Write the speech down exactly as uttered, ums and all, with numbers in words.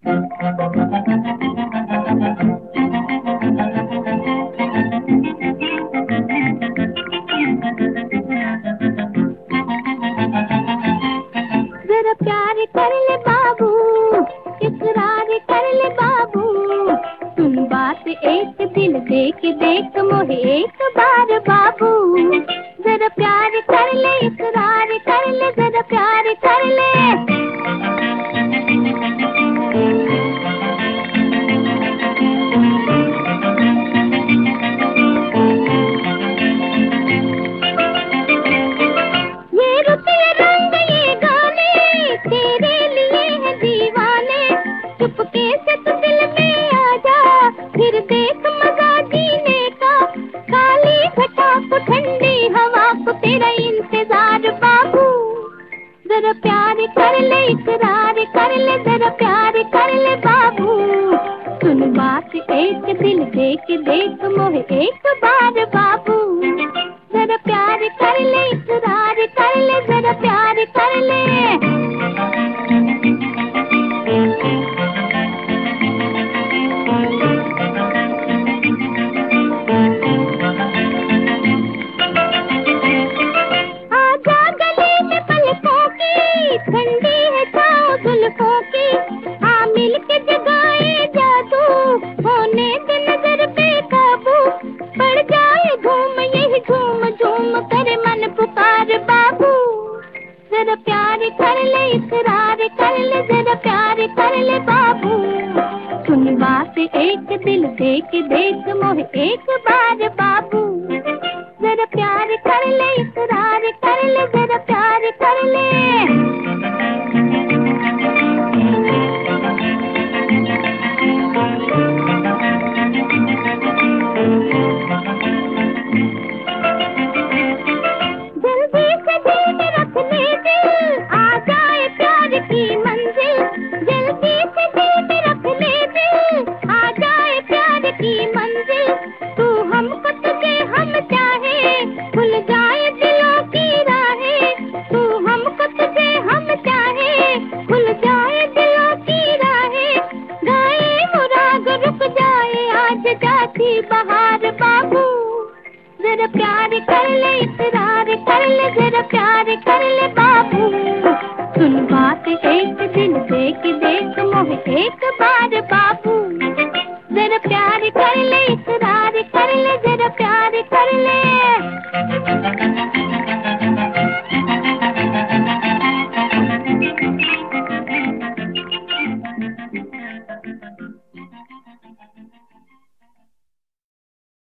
जरा प्यार कर ले बाबू, इकरार कर ले बाबू, सुन बात एक दिल दे के देख मोहे एक बार बाबू। जरा प्यार कर ले, इकरार कर ले, जरा प्यार कर ले। ये रुत ये रंग ये गाने तेरे लिए है दीवाने, चुपके से तू दिल में आ जा, फिर देख मजा जीने का। काली घटा को ठंडी हवा को तेरा इंतजार बाबू। जरा प्यार कर ले, इकरार कर ले, जरा प्यार कर ले बाबू, सुन बात एक दिल दे के देख मोहे एक बार बाबू। जरा प्यार कर ले, इकरार कर ले, जरा प्यार कर ले। आजा गले में पलकों की, ठंडी है छाँव जुल्फों की, आ मिल के जगाए जादू, होने दे नजर पे काबू। पड़ जाए घूम यही झूम झूम कर मन पुकार बाबू। जरा प्यार कर ले, इकरार कर ले, जरा प्यार कर ले बाबू, सुन बात एक दिल दे के देख मोहे एक बार बाबू। जरा प्यार कर ले, इकरार कर ले, जरा प्यार कर ले। जल्दी से दिल में रख ले दिल, आ जाए प्यार की मंजिल। जल्दी से दिल में रख ले दिल, आ जाए प्यार की मंजिल। तू हमको तुझे हम चाहे, खुल जाए दिलों की राहें। तू हमको तुझे हम चाहे, खुल जाए दिलों की राहें। गाए मुराग रुक जाए आज जाती बहार बाबू। जरा प्यार कर ले, इकरार कर ले, जरा प्यार कर ले बाबू, सुन बात एक दिल दे के देख मोहे एक बार बाबू। जरा प्यार कर ले, इकरार कर ले, जरा प्यार कर ले।